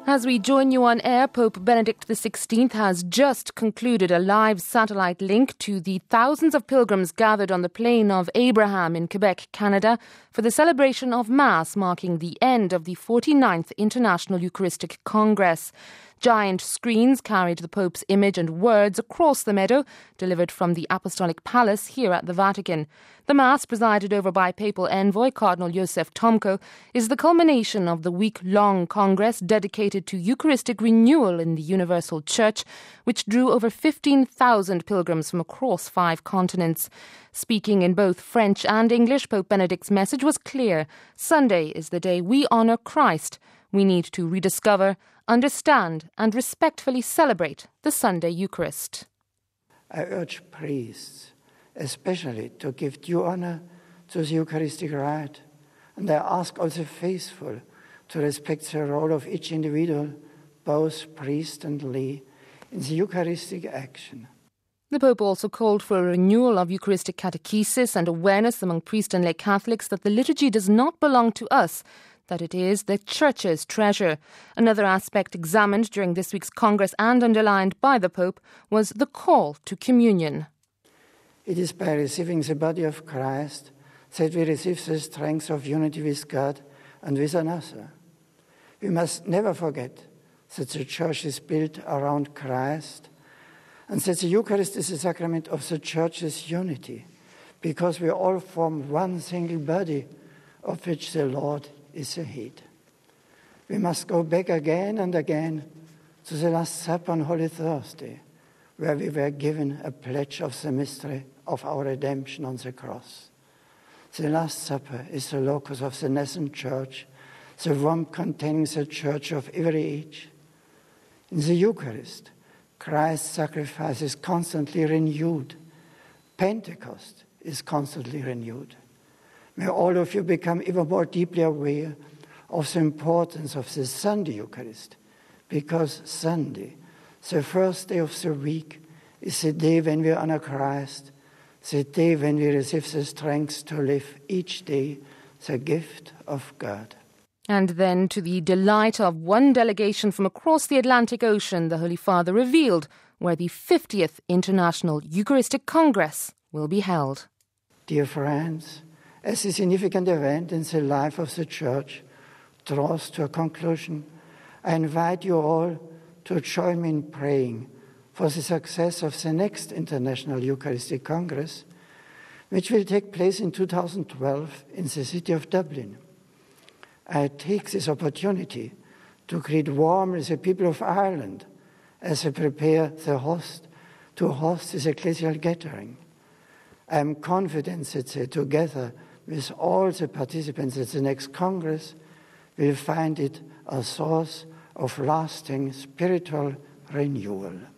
As we join you on air, Pope Benedict XVI has just concluded a live satellite link to the thousands of pilgrims gathered on the Plain of Abraham in Quebec, Canada, for the celebration of Mass marking the end of the 49th International Eucharistic Congress. Giant screens carried the Pope's image and words across the meadow, delivered from the Apostolic Palace here at the Vatican. The Mass, presided over by Papal Envoy Cardinal Joseph Tomko, is the culmination of the week-long Congress dedicated to Eucharistic renewal in the Universal Church, which drew over 15,000 pilgrims from across 5 continents. Speaking in both French and English, Pope Benedict's message was clear. Sunday is the day we honour Christ. We need to rediscover, understand and respectfully celebrate the Sunday Eucharist. I urge priests especially to give due honor to the Eucharistic rite, and I ask also faithful to respect the role of each individual, both priest and lay, in the Eucharistic action. The Pope also called for a renewal of Eucharistic catechesis and awareness among priest and lay Catholics that the liturgy does not belong to us, that it is the Church's treasure. Another aspect examined during this week's Congress and underlined by the Pope was the call to communion. It is by receiving the body of Christ that we receive the strength of unity with God and with another. We must never forget that the Church is built around Christ and that the Eucharist is the sacrament of the Church's unity, because we all form one single body of which the Lord is the head. We must go back again and again to the Last Supper on Holy Thursday, where we were given a pledge of the mystery of our redemption on the cross. The Last Supper is the locus of the nascent Church, the womb containing the Church of every age. In the Eucharist, Christ's sacrifice is constantly renewed. Pentecost is constantly renewed. May all of you become even more deeply aware of the importance of the Sunday Eucharist, because Sunday, the first day of the week, is the day when we honor Christ, the day when we receive the strength to live each day the gift of God. And then, to the delight of one delegation from across the Atlantic Ocean, the Holy Father revealed where the 50th International Eucharistic Congress will be held. Dear friends, as a significant event in the life of the Church draws to a conclusion, I invite you all to join me in praying for the success of the next International Eucharistic Congress, which will take place in 2012 in the city of Dublin. I take this opportunity to greet warmly the people of Ireland as they prepare to host this ecclesial gathering. I am confident that they, together with all the participants at the next Congress, will find it a source of lasting spiritual renewal.